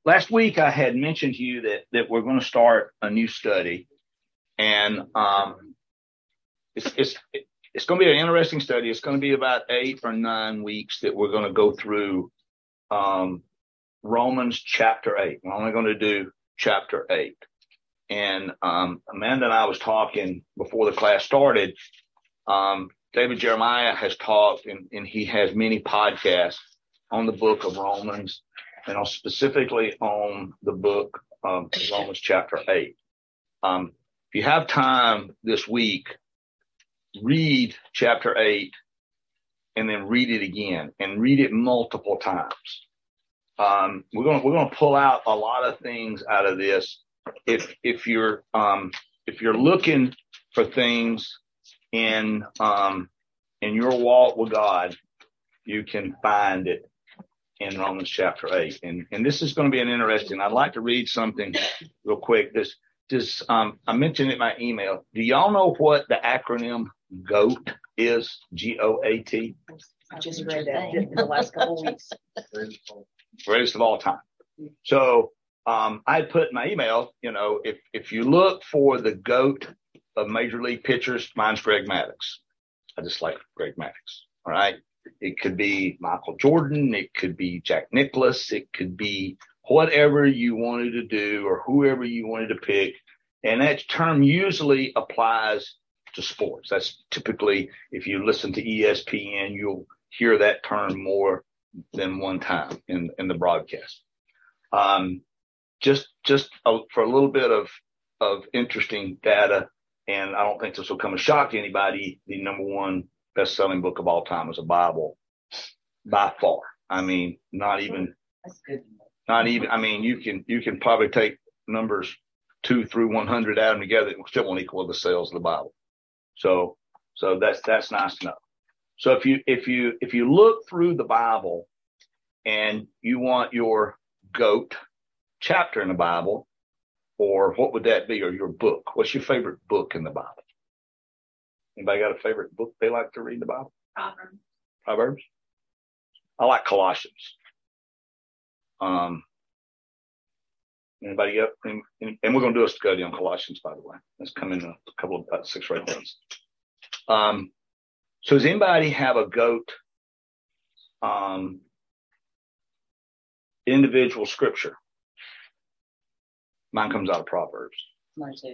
last week I had mentioned to you that we're going to start a new study, and it's going to be an interesting study. It's going to be about 8 or 9 weeks that we're going to go through Romans chapter 8. We're only going to do chapter 8. And Amanda and I was talking before the class started. David Jeremiah has talked, and he has many podcasts on the book of Romans, and specifically on the book of Romans chapter 8. If you have time this week, read chapter 8 and then read it again and read it multiple times. We're going to pull out a lot of things out of this. If you're looking for things in your walk with God, you can find it in Romans chapter 8. And this is going to be an interesting. I'd like to read something real quick. I mentioned in my email. Do y'all know what the acronym GOAT is? GOAT? I just read that in the last couple of weeks. Greatest of all time. So I put in my email, if you look for the GOAT of Major League pitchers, mine's Greg Maddux. I just like Greg Maddux. All right. It could be Michael Jordan. It could be Jack Nicklaus. It could be whatever you wanted to do or whoever you wanted to pick. And that term usually applies to sports. That's typically, if you listen to ESPN, you'll hear that term more than one time in the broadcast. Just for a little bit of interesting data, and I don't think this will come as a shock to anybody, the number one best-selling book of all time is a Bible, by far. I mean, not even. That's good. Not even. I mean, you can probably take numbers 2 through 100, add them together, it still won't equal the sales of the Bible. So that's nice to know. So if you look through the Bible and you want your GOAT chapter in the Bible, or what would that be, or your book? What's your favorite book in the Bible? Anybody got a favorite book they like to read in the Bible? Proverbs? I like Colossians. Anybody got? And we're going to do a study on Colossians, by the way. That's coming in a couple of about 6 or 8 days. So does anybody have a GOAT individual scripture? Mine comes out of Proverbs. Mine too.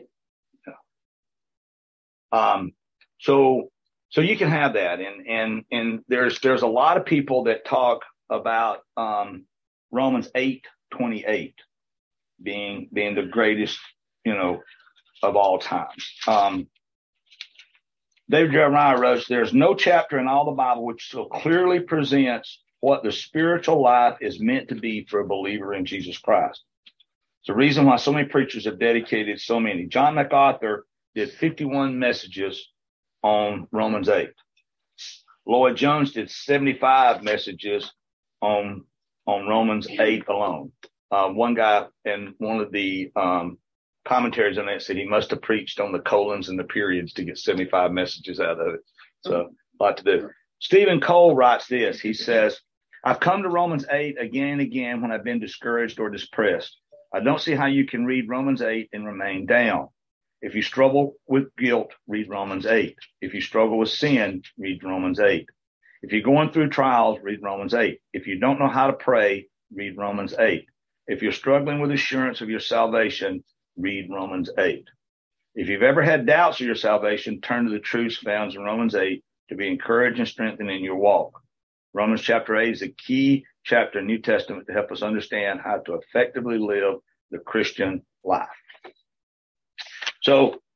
Yeah. So you can have that, and there's a lot of people that talk about Romans 8:28 being the greatest, of all time. David Jeremiah wrote, "There's no chapter in all the Bible which so clearly presents what the spiritual life is meant to be for a believer in Jesus Christ. It's the reason why so many preachers have dedicated so many. John MacArthur did 51 messages on Romans 8. Lloyd Jones did 75 messages on Romans 8 alone. One guy in one of the commentaries on that said he must have preached on the colons and the periods to get 75 messages out of it. So a lot to do. Stephen Cole writes this. He says, I've come to Romans 8 again and again when I've been discouraged or depressed. I don't see how you can read Romans 8 and remain down. If you struggle with guilt, read Romans 8. If you struggle with sin, read Romans 8. If you're going through trials, read Romans 8. If you don't know how to pray, read Romans 8. If you're struggling with assurance of your salvation, read Romans 8. If you've ever had doubts of your salvation, turn to the truths found in Romans 8 to be encouraged and strengthened in your walk. Romans chapter 8 is a key chapter in the New Testament to help us understand how to effectively live the Christian life. So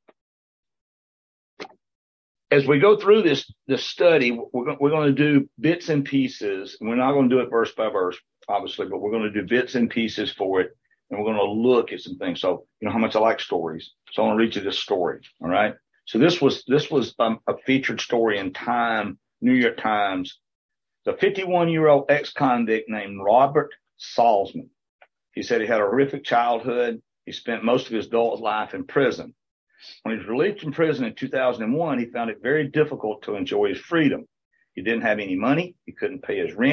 as we go through this study, we're going to do bits and pieces. And we're not going to do it verse by verse, obviously, but we're going to do bits and pieces for it. And we're going to look at some things. So, you know how much I like stories. So I want to read you this story. All right. So this was a featured story in Time, New York Times. The 51-year-old ex-convict named Robert Salzman. He said he had a horrific childhood. He spent most of his adult life in prison. When he was released from prison in 2001, he found it very difficult to enjoy his freedom. He didn't have any money. He couldn't pay his rent.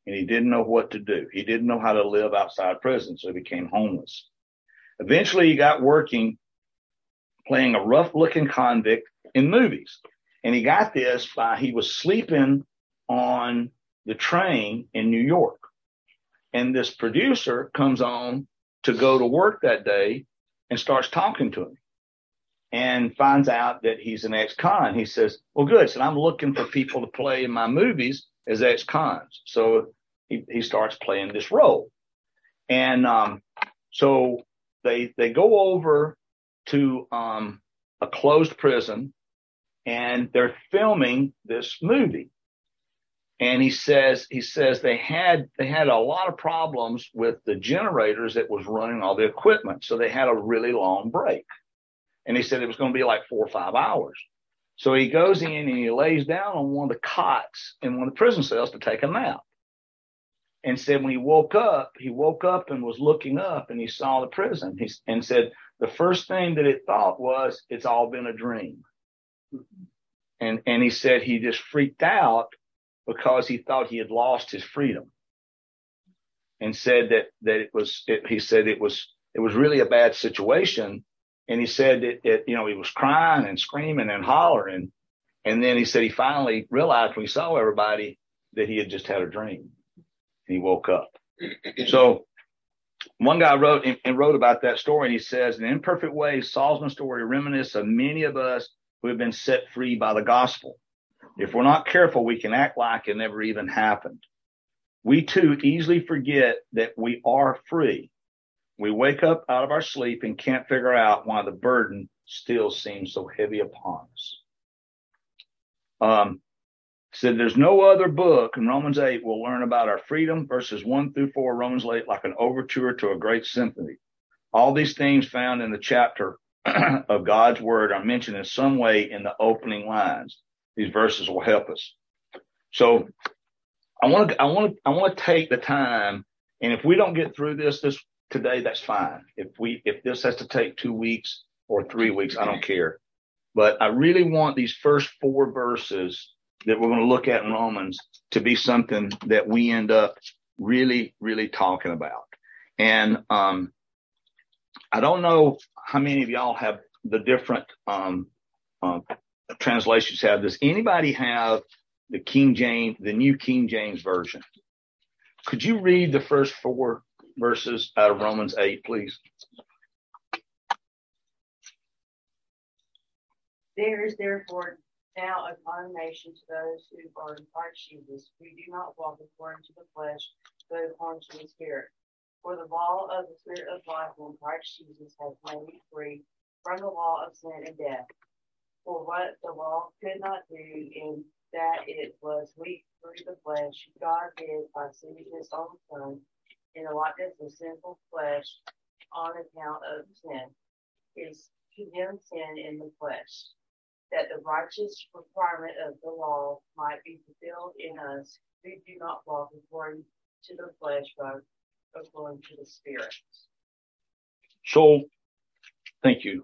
and he didn't know what to do. He didn't know how to live outside prison, so he became homeless. Eventually, he got working playing a rough-looking convict in movies. And he got this by he was sleeping on the train in New York. And this producer comes on to go to work that day and starts talking to him and finds out that he's an ex-con. He says, well, good. So I'm looking for people to play in my movies as ex-cons. So he starts playing this role. And so they go over to a closed prison, and they're filming this movie. And he says they had a lot of problems with the generators that was running all the equipment, so they had a really long break. And he said it was going to be like 4 or 5 hours. So he goes in and he lays down on one of the cots in one of the prison cells to take a nap. And said when he woke up and was looking up and he saw the prison. And said the first thing that it thought was, it's all been a dream. And he said he just freaked out because he thought he had lost his freedom. And said that he said it was really a bad situation. And he said he was crying and screaming and hollering. And then he said he finally realized when he saw everybody that he had just had a dream. He woke up. So one guy wrote about that story, and he says, in imperfect ways, Salzman's story reminisces of many of us who have been set free by the gospel. If we're not careful, we can act like it never even happened. We too easily forget that we are free. We wake up out of our sleep and can't figure out why the burden still seems so heavy upon us. Said there's no other book in Romans 8 we'll learn about our freedom, verses 1-4, Romans 8, like an overture to a great symphony. All these things found in the chapter of God's word are mentioned in some way in the opening lines. These verses will help us. So I want to take the time, and if we don't get through this today, that's fine. If this has to take 2 weeks or 3 weeks, I don't care. But I really want these first 4 verses that we're going to look at in Romans to be something that we end up really, really talking about. And I don't know how many of y'all have the different translations have this. Anybody have the New King James Version? Could you read the first 4 verses out of Romans 8, please? There is therefore now a condemnation to those who are in Christ Jesus, who do not walk according to the flesh, but according to the Spirit. For the law of the Spirit of life in Christ Jesus has made me free from the law of sin and death. For what the law could not do, in that it was weak through the flesh, God did by sending his own Son in the likeness of sinful flesh on account of sin. Is condemned sin in the flesh, that the righteous requirement of the law might be fulfilled in us who do not walk according to the flesh, but according to the Spirit. So, thank you.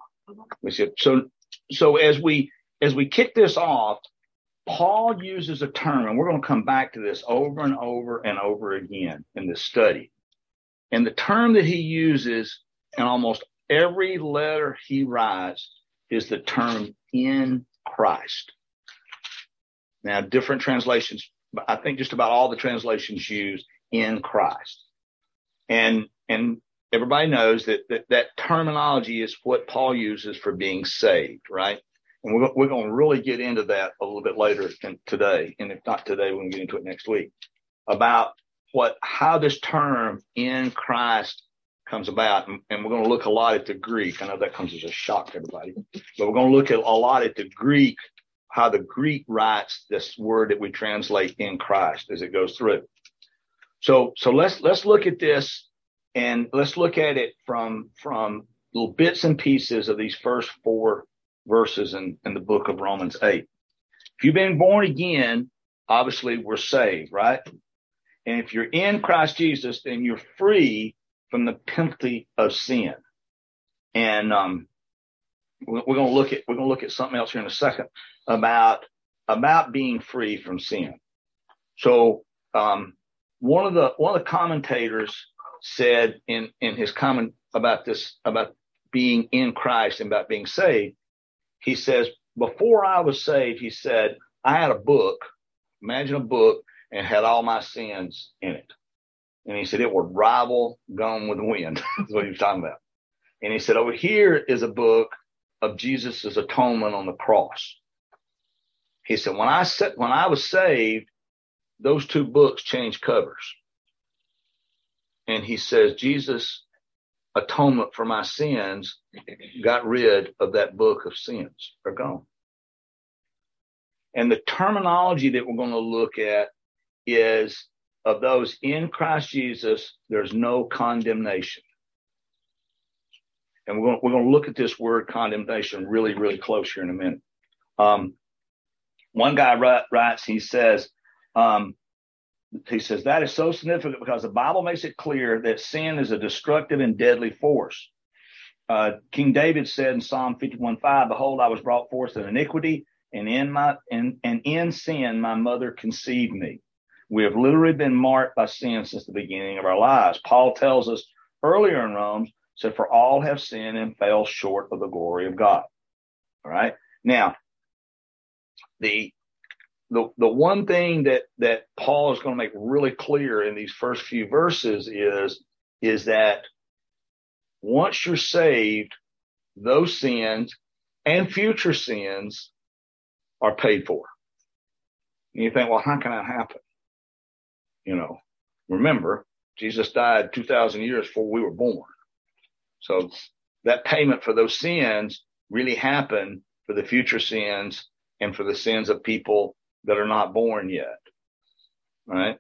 So as we kick this off, Paul uses a term, and we're going to come back to this over and over and over again in this study. And the term that he uses in almost every letter he writes is the term in Christ. Now, different translations, but I think just about all the translations use in Christ. And everybody knows that terminology is what Paul uses for being saved, right? And we're going to really get into that a little bit later today. And if not today, we're going to get into it next week about how this term in Christ comes about. And we're going to look a lot at the Greek. I know that comes as a shock to everybody, but we're going to look at a lot at the Greek, how the Greek writes this word that we translate in Christ as it goes through. So let's look at this, and let's look at it from little bits and pieces of these first 4 verses in the book of Romans 8. If you've been born again, obviously we're saved, right? And if you're in Christ Jesus, then you're free from the penalty of sin. And we're going to look at something else here in a second about being free from sin. So one of the commentators said in his comment about this, about being in Christ and about being saved, he says, before I was saved, he said, I had a book, imagine a book, and had all my sins in it. And he said, it would rival Gone with the Wind. That's what he was talking about. And he said, over here is a book of Jesus' atonement on the cross. He said, when I was saved, those two books changed covers. And he says, Jesus' atonement for my sins got rid of that book of sins. They're gone. And the terminology that we're going to look at is of those in Christ Jesus, there's no condemnation. And we're going to look at this word condemnation really, really close here in a minute. One guy writes, he says, that is so significant because the Bible makes it clear that sin is a destructive and deadly force. King David said in Psalm 51:5, behold, I was brought forth in iniquity, and in sin my mother conceived me. We have literally been marked by sin since the beginning of our lives. Paul tells us earlier in Romans, said, for all have sinned and fell short of the glory of God. All right. Now, the one thing that Paul is going to make really clear in these first few verses is that once you're saved, those sins and future sins are paid for. And you think, well, how can that happen? You know, remember, Jesus died 2,000 years before we were born. So that payment for those sins really happened for the future sins and for the sins of people that are not born yet. All right.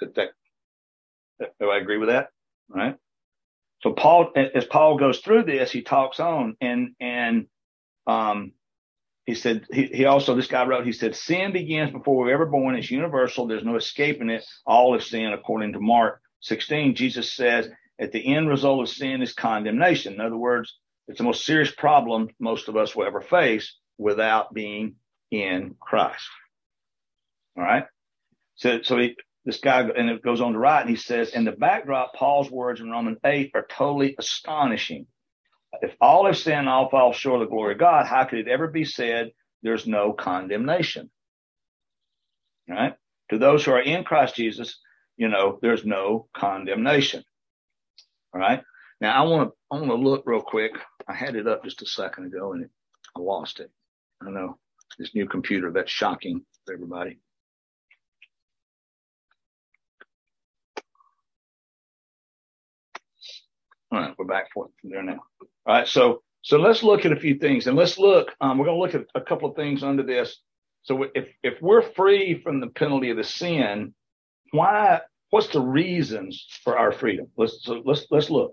Do I agree with that? All right. So as Paul goes through this, he talks on and he said, he also, this guy wrote, he said, sin begins before we're ever born. It's universal. There's no escaping it. All have sinned, according to Mark 16. Jesus says at the end result of sin is condemnation. In other words, it's the most serious problem most of us will ever face without being in Christ. All right. So this guy, and it goes on to write, and he says, in the backdrop, Paul's words in Romans 8 are totally astonishing. If all have sinned, all fall short of the glory of God, how could it ever be said there's no condemnation? All right. To those who are in Christ Jesus, there's no condemnation. All right. Now I want to look real quick. I had it up just a second ago and I lost it. I know this new computer, that's shocking for everybody. All right, we're back from there now. All right, so let's look at a few things, and let's look. We're going to look at a couple of things under this. So if we're free from the penalty of the sin, what's the reasons for our freedom? Let's look.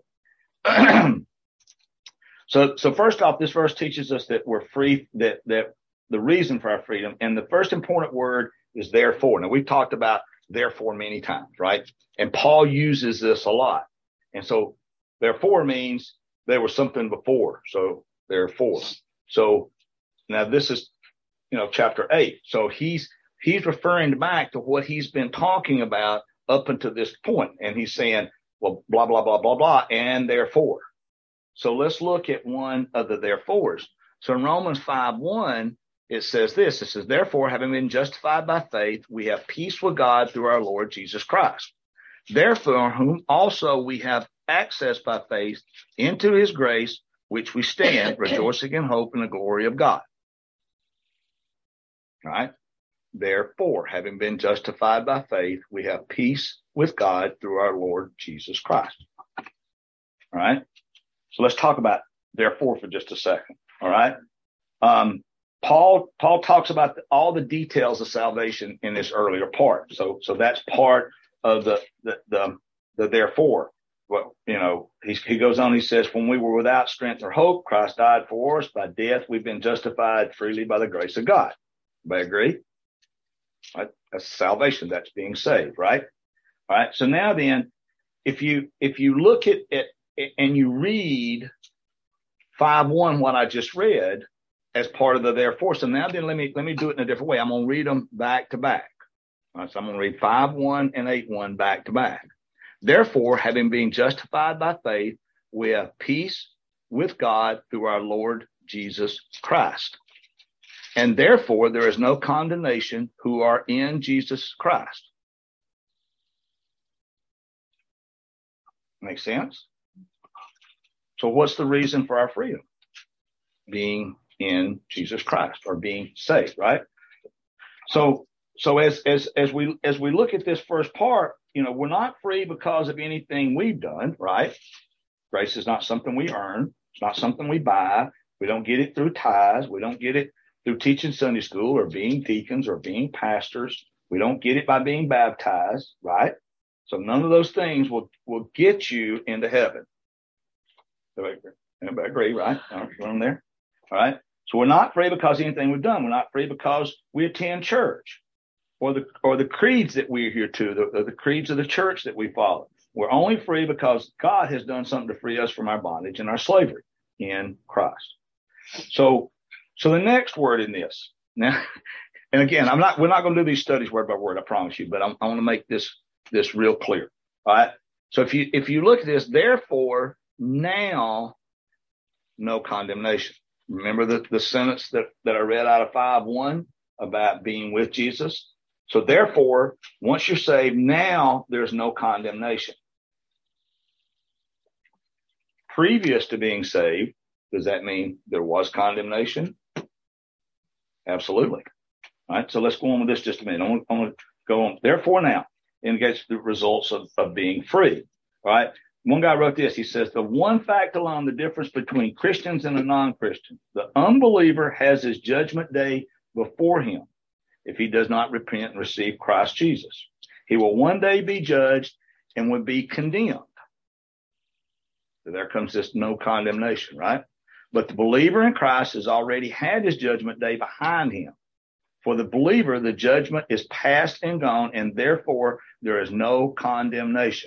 So first off, this verse teaches us that we're free. That the reason for our freedom, and the first important word is therefore. Now we've talked about therefore many times, right? And Paul uses this a lot, and so. Therefore means there was something before. So therefore. So now this is, chapter 8. So he's referring back to what he's been talking about up until this point. And he's saying, well, blah, blah, blah, blah, blah, and therefore. So let's look at one of the therefores. So in Romans 5:1, it says this. It says, therefore, having been justified by faith, we have peace with God through our Lord Jesus Christ. Therefore, whom also we have access by faith into his grace, which we stand, rejoicing in hope in the glory of God. All right. Therefore, having been justified by faith, we have peace with God through our Lord Jesus Christ. All right. So let's talk about therefore for just a second. All right. Paul talks about all the details of salvation in this earlier part. So that's part of the therefore. Well, he goes on, he says, when we were without strength or hope, Christ died for us. By death, we've been justified freely by the grace of God. Everybody agree? Right? That's salvation. That's being saved, right? All right. So now then, if you look at it and you read 5:1, what I just read as part of the therefore. So now then, let me do it in a different way. I'm going to read them back to back. All right, so I'm going to read 5:1 and 8:1 back to back. Therefore, having been justified by faith, we have peace with God through our Lord Jesus Christ. And therefore, there is no condemnation who are in Jesus Christ. Make sense? So what's the reason for our freedom? Being in Jesus Christ, or being saved, right? So as we look at this first part, we're not free because of anything we've done, right? Grace is not something we earn. It's not something we buy. We don't get it through tithes. We don't get it through teaching Sunday school or being deacons or being pastors. We don't get it by being baptized, right? So none of those things will get you into heaven. Everybody agree, right? I'm there. All right. So we're not free because of anything we've done. We're not free because we attend church or the creeds that we adhere to, the creeds of the church that we follow. We're only free because God has done something to free us from our bondage and our slavery in Christ. So the next word in this now, and again, we're not going to do these studies word by word, I promise you, but I want to make this real clear. All right. So if you look at this, therefore now no condemnation. Remember the sentence that I read out of 5:1 about being with Jesus. So therefore, once you're saved, now there's no condemnation. Previous to being saved, does that mean there was condemnation? Absolutely. All right. So let's go on with this just a minute. I want to go on. Therefore now indicates the results of being free. All right. One guy wrote this. He says, the one fact alone, the difference between Christians and a non-Christian, the unbeliever has his judgment day before him if he does not repent and receive Christ Jesus. He will one day be judged and will be condemned. So there comes this no condemnation, right? But the believer in Christ has already had his judgment day behind him. For the believer, the judgment is past and gone, and therefore there is no condemnation.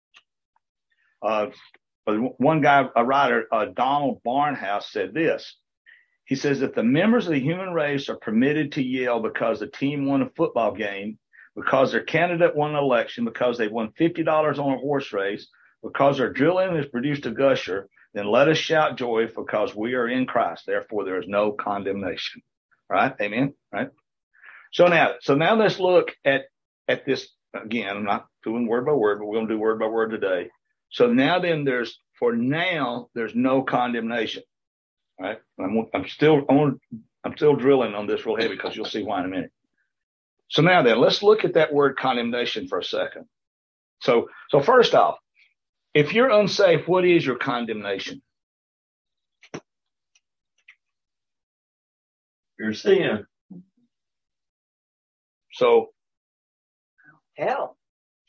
One guy, a writer, Donald Barnhouse, said this. He says that the members of the human race are permitted to yell because the team won a football game, because their candidate won an election, because they won $50 on a horse race, because their drilling has produced a gusher. Then let us shout joy because we are in Christ. Therefore, there is no condemnation. Right? Amen. Right. So now let's look at this again. I'm not doing word by word, but we're going to do word by word today. So now then there's no condemnation. All right. I'm still drilling on this real heavy because you'll see why in a minute. So now then let's look at that word condemnation for a second. So first off, if you're unsaved, what is your condemnation? Your sin. So Hell.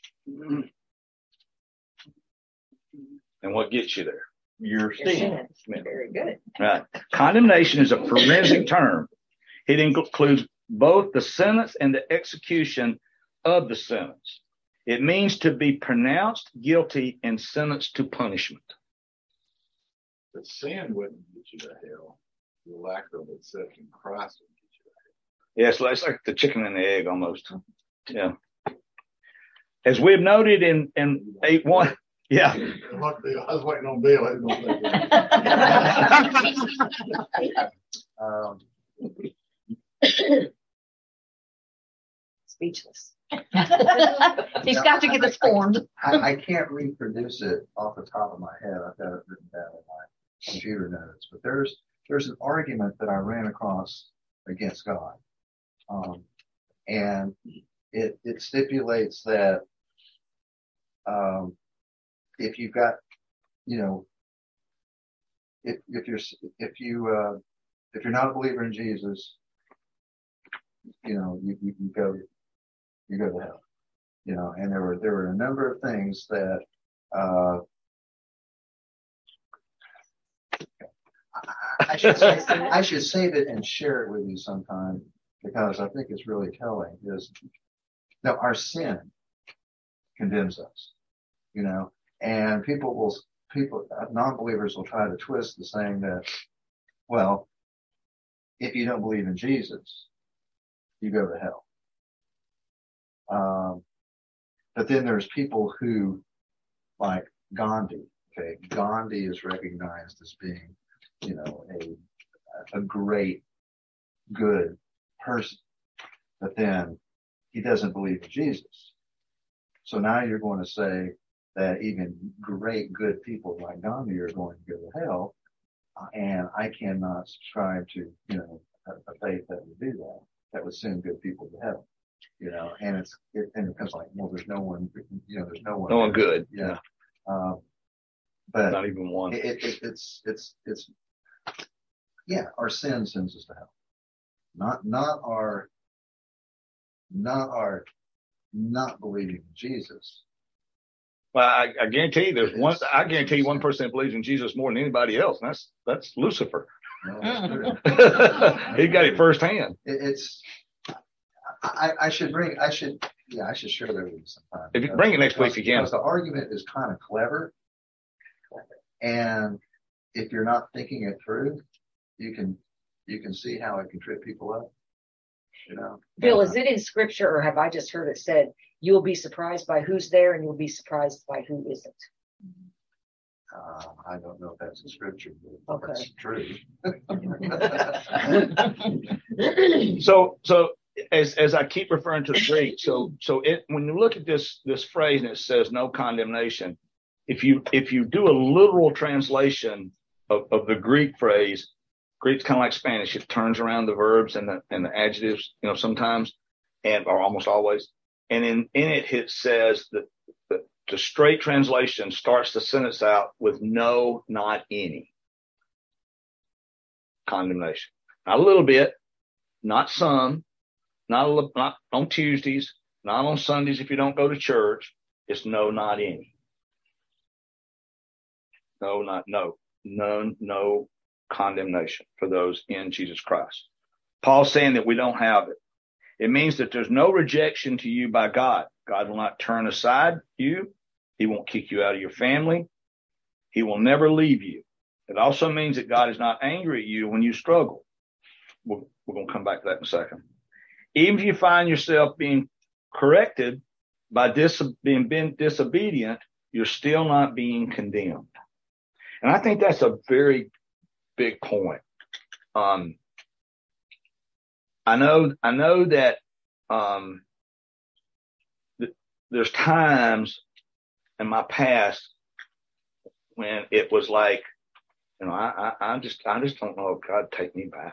And what gets you there? Your sin. Very good. Right. Condemnation is a forensic term. It includes both the sentence and the execution of the sentence. It means to be pronounced guilty and sentenced to punishment. But sin wouldn't get you to hell. The lack of accepting Christ would get you to hell. Yeah, it's like the chicken and the egg almost. Yeah. As we've noted in 8:1. Yeah. I was waiting on Bill. Speechless. He's got to get this formed. I can't reproduce it off the top of my head. I've got it written down in my computer notes. But there's an argument that I ran across against God. And it stipulates that if you've got, if you're not a believer in Jesus, you go to hell. And there were a number of things that I should save it and share it with you sometime because I think it's really telling. Now our sin condemns us, and non-believers will try to twist the saying that, well, if you don't believe in Jesus, you go to hell. But then there's people who, like Gandhi. Okay, Gandhi is recognized as being, you know, a great, good person, but then he doesn't believe in Jesus. So now you're going to say that even great, good people like Gandhi are going to go to hell, and I cannot subscribe to, you know, a faith that would do that. That would send good people to hell. You know, and it becomes like, well, there's no one, you know, there's no one. No one good. Yeah. But not even one. It's yeah, our sin sends us to hell. Not our not believing in Jesus. Well, I guarantee you I guarantee you one person that believes in Jesus more than anybody else, and that's Lucifer. No, that's true. He got it firsthand. I should share that with you sometime. If you bring it next week, you can. Because the argument is kind of clever, and if you're not thinking it through, you can see how it can trip people up. You know, Bill, is it in scripture, or have I just heard it said, you'll be surprised by who's there and you'll be surprised by who isn't? I don't know if that's in scripture, but that's true. So as I keep referring to the Greek, so when you look at this phrase and it says no condemnation, if you do a literal translation of the Greek phrase, Greek's kind of like Spanish. It turns around the verbs and the adjectives, you know, sometimes, or almost always. And in it says that the straight translation starts the sentence out with no, not any condemnation. Not a little bit, not some, not on Tuesdays, not on Sundays if you don't go to church. It's no, not any. No condemnation for those in Jesus Christ. Paul's saying that we don't have it. It means that there's no rejection to you by God. God will not turn aside you. He won't kick you out of your family. He will never leave you. It also means that God is not angry at you when you struggle. We're going to come back to that in a second. Even if you find yourself being corrected by being disobedient, you're still not being condemned. And I think that's a very big point. I know that there's times in my past when it was like, you know, I just don't know if God take me back.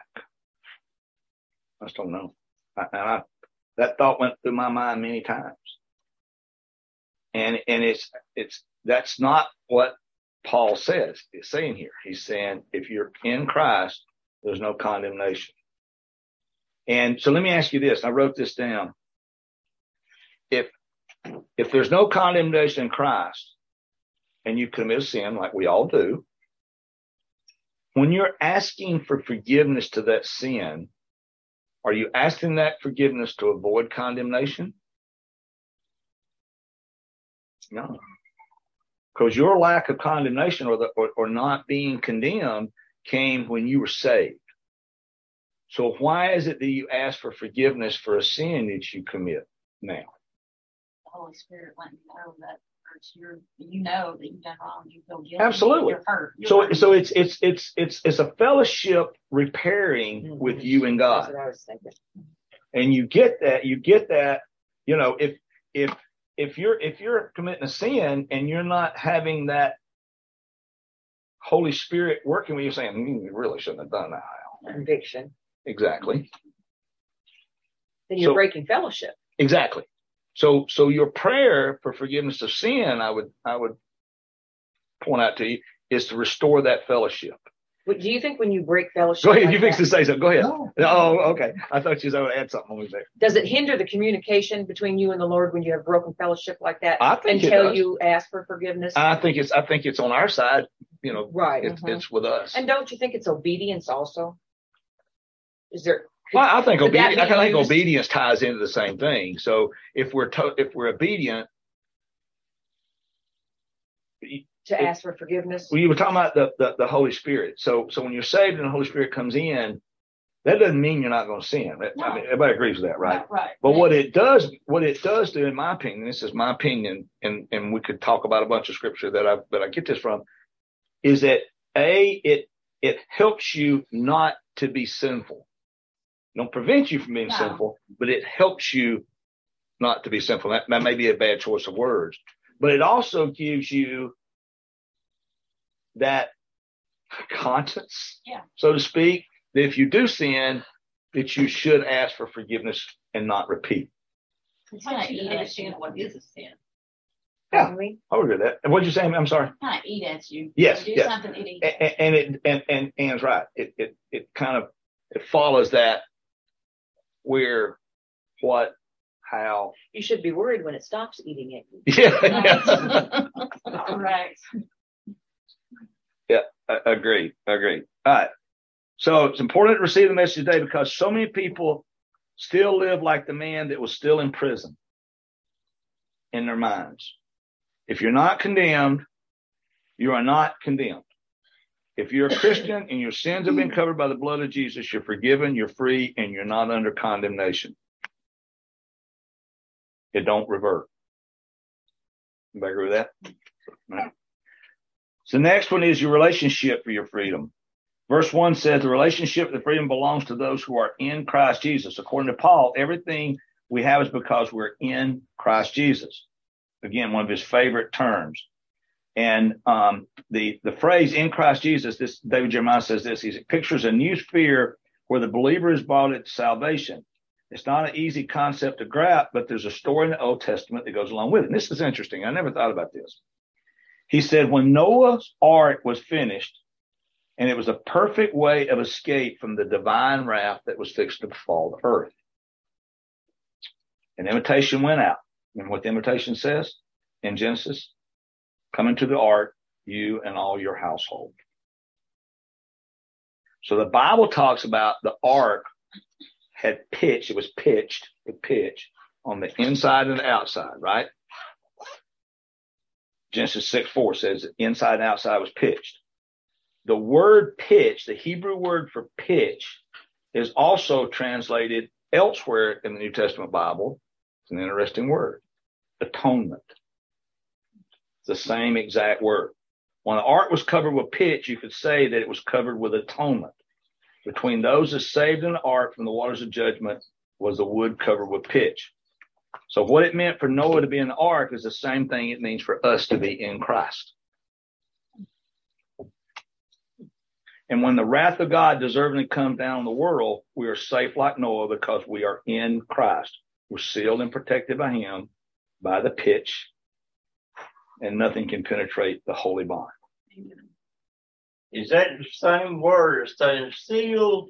I just don't know. That thought went through my mind many times, and that's not what Paul says. He's saying here. He's saying if you're in Christ, there's no condemnation. And so let me ask you this. I wrote this down. If there's no condemnation in Christ and you commit a sin like we all do, when you're asking for forgiveness to that sin, are you asking that forgiveness to avoid condemnation? No. Because your lack of condemnation or not being condemned came when you were saved. So why is it that you ask for forgiveness for a sin that you commit now? The Holy Spirit letting you know that you know that you've done wrong. You feel guilty. Absolutely. You're hurt. So it's a fellowship repairing with you and God. That's what I was thinking. And you get that, you know, if you're committing a sin and you're not having that Holy Spirit working with you saying, you really shouldn't have done that. Conviction. Exactly. Then you're breaking fellowship. Exactly. So your prayer for forgiveness of sin, I would point out to you, is to restore that fellowship. But do you think when you break fellowship? Go ahead. Like You fix to say something. Go ahead. No. Oh, okay. I thought you was going to add something over there. Does it hinder the communication between you and the Lord when you have broken fellowship like that? I think until it does. you ask for forgiveness. I think it's on our side. You know, Right. It's with us. And don't you think it's obedience also? Is there? Well, I think could that obedience. be used- Obedience ties into the same thing. So if we're obedient, to ask for forgiveness. well, you were talking about the Holy Spirit. So when you're saved and the Holy Spirit comes in, That doesn't mean you're not going to sin. No. I mean, everybody agrees with that, right? Right. But what it does do, in my opinion, this is my opinion, and we could talk about a bunch of scripture that I get this from, is that it helps you not to be sinful. It don't prevent you from being sinful, but it helps you not to be sinful. That may be a bad choice of words, but it also gives you that conscience, so to speak, that if you do sin, that you should ask for forgiveness and not repeat. It's kind of eat at you. What is a sin? Yeah, I would agree with that. What did you say? I'm sorry. Kind of eat at you. Yes, you do something it eats. And Ann's right. It kind of follows that where, what, how. You should be worried when it stops eating it. Yeah. Correct. Yeah, agreed. All right. So it's important to receive the message today because so many people still live like the man that was still in prison in their minds. If you're not condemned, you are not condemned. If you're a Christian and your sins have been covered by the blood of Jesus, you're forgiven, you're free, and you're not under condemnation. It don't revert. Anybody agree with that? Right. So the next one is your relationship for your freedom. Verse 1 says the relationship for freedom belongs to those who are in Christ Jesus. According to Paul, everything we have is because we're in Christ Jesus. Again, one of his favorite terms. And the phrase in Christ Jesus, this David Jeremiah says this, he pictures a new sphere where the believer is brought into salvation. It's not an easy concept to grasp, but there's a story in the Old Testament that goes along with it. And this is interesting. I never thought about this. He said when Noah's ark was finished, and it was a perfect way of escape from the divine wrath that was fixed to befall the earth. An invitation went out. And what the invitation says in Genesis? Come into the ark, you and all your household. So the Bible talks about the ark had pitch. It was pitched with pitch on the inside and the outside, right? Genesis 6:4 says that inside and outside was pitched. The word pitch, the Hebrew word for pitch, is also translated elsewhere in the New Testament Bible. It's an interesting word. Atonement. It's the same exact word. When the ark was covered with pitch, you could say that it was covered with atonement. Between those that saved in the ark from the waters of judgment was the wood covered with pitch. So what it meant for Noah to be in the ark is the same thing it means for us to be in Christ. And when the wrath of God deservingly comes down on the world, we are safe like Noah because we are in Christ. We're sealed and protected by him, by the pitch, and nothing can penetrate the holy bond. Is that the same word as saying sealed?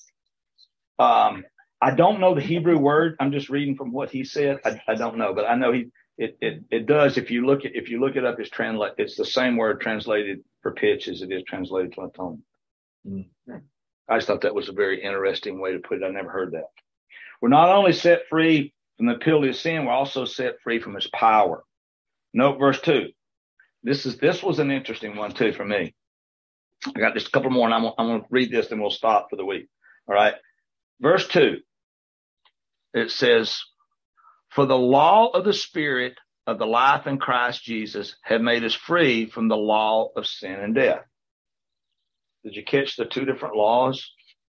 I don't know the Hebrew word. I'm just reading from what he said. I don't know, but I know it does. If you look it up, it's the same word translated for pitch as it is translated to atonement. Mm-hmm. I just thought that was a very interesting way to put it. I never heard that. We're not only set free from the penalty of sin, we're also set free from its power. Note verse 2. This was an interesting one too for me. I got just a couple more, and I'm going to read this, and we'll stop for the week. All right. Verse 2. It says, "For the law of the Spirit of the life in Christ Jesus have made us free from the law of sin and death." Did you catch the two different laws?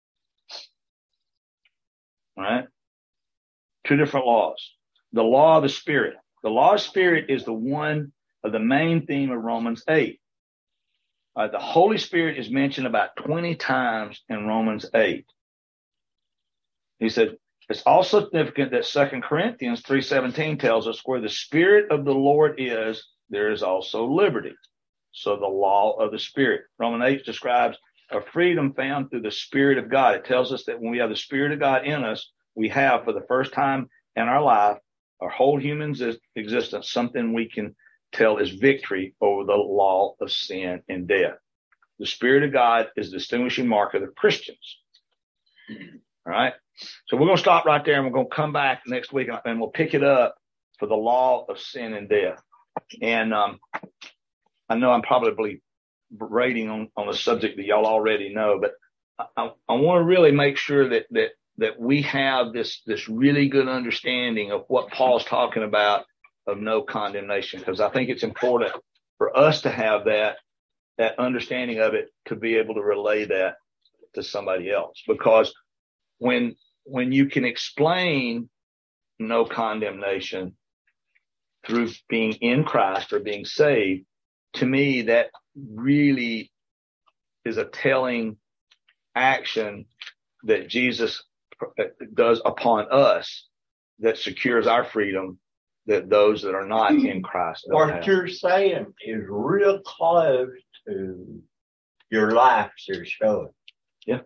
All right. Two different laws. The law of the Spirit. The law of Spirit is the one of the main theme of Romans 8. The Holy Spirit is mentioned about 20 times in Romans 8. He said, it's also significant that 2 Corinthians 3:17 tells us where the Spirit of the Lord is, there is also liberty. So the law of the Spirit. Romans 8 describes a freedom found through the Spirit of God. It tells us that when we have the Spirit of God in us, we have for the first time in our life, our whole human existence, something we can tell is victory over the law of sin and death. The Spirit of God is the distinguishing mark of the Christians. All right. So we're going to stop right there, and we're going to come back next week, and we'll pick it up for the law of sin and death. And I know I'm probably rating on a subject that y'all already know, but I want to really make sure that we have this really good understanding of what Paul's talking about of no condemnation, because I think it's important for us to have that understanding of it to be able to relay that to somebody else. Because when you can explain no condemnation through being in Christ or being saved, to me, that really is a telling action that Jesus does upon us that secures our freedom, that those that are not in Christ don't have. What you're saying is real close to your life you're showing. Yeah.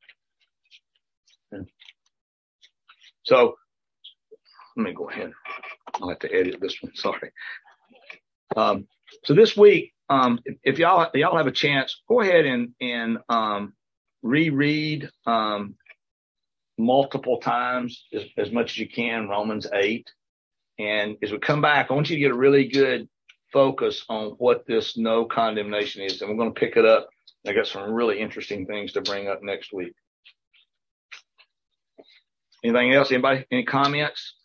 So let me go ahead. I'll have to edit this one. Sorry. So this week, if y'all have a chance, go ahead and reread multiple times as much as you can Romans 8. And as we come back, I want you to get a really good focus on what this no condemnation is. And we're going to pick it up. I got some really interesting things to bring up next week. Anything else? Anybody? Any comments?